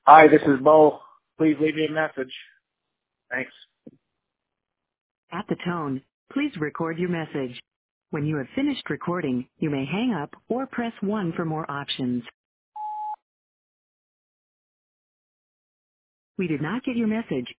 Hi, this is Bo. Please leave me a message. Thanks. At the tone, please record your message. When you have finished recording, you may hang up or press 1 for more options. We did not get your message.